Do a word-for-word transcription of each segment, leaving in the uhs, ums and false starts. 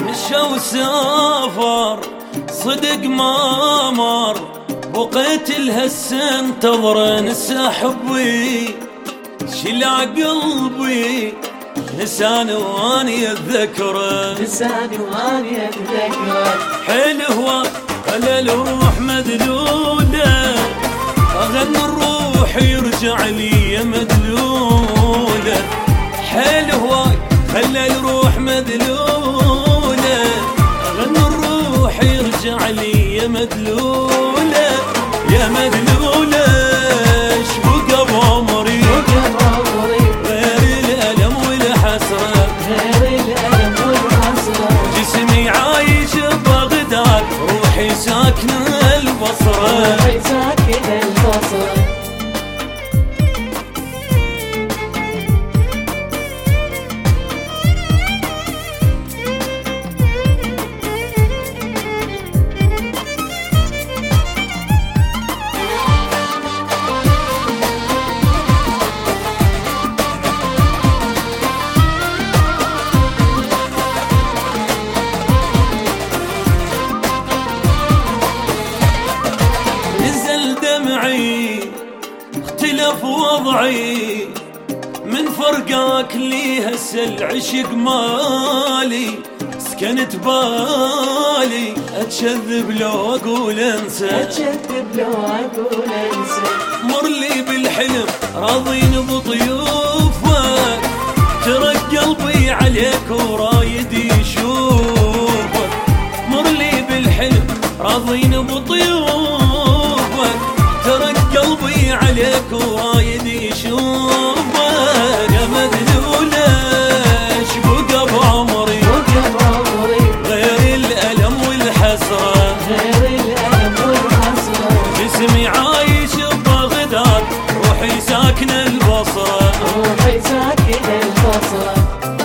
مشى وسافر صدق ما مر، بقيت لهسه انتظر نسى حبي، شلع قلبي نساني واني اتذكره، نساني واني اتذكره. حيل هو خلى الروح مدلوله، اغنى الروح يرجع لي مدلوله، حيل هو خلى الروح مدلوله، اغنى الروح يرجع لي يا مدلوله يا مدلوله. ايش بقى بعمري غير الالم والحسره، غير الالم والحسره. جسمي عايش ببغداد، روحي ساكنه البصره، روحي ساكنه البصره. اختلف وضعي من فرقاك لي هسه العشق مالي، سكنت بالي اتشذب لو اقول انسى، اتشذب لو اقول انسى. مر لي بالحلم راضين بطيوفك، ترك قلبي عليك ورايد يشوفك، مر لي بالحلم راضين بطيوفك، ترك قلبي عليك ورايد يشوفك يا مدلوله. ايش بقى بعمري غير الالم والحسره، غير الالم والحسره. جسمي عايش ببغداد، روحي ساكنه البصره، روحي ساكنه البصره.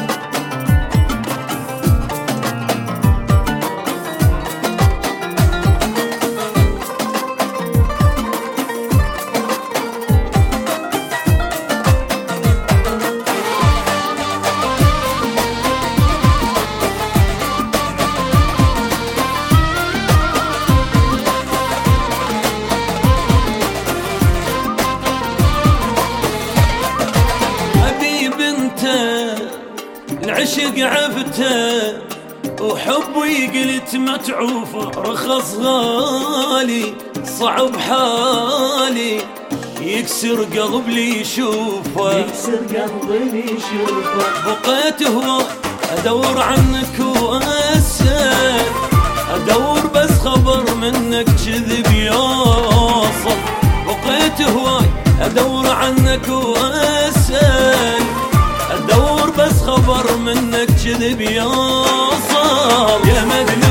العشق عفته وحبي قلت متعوفه، رخص غالي صعب حالي، يكسر قلبي يشوفه، يكسر قلبي يشوفه. بقيت هو ادور عنك واسال، ادور بس خبر منك كذب يوصل، بقيت هو ادور عنك واسال، ادور بس خبر منك كذب يوصل يا مدلوله.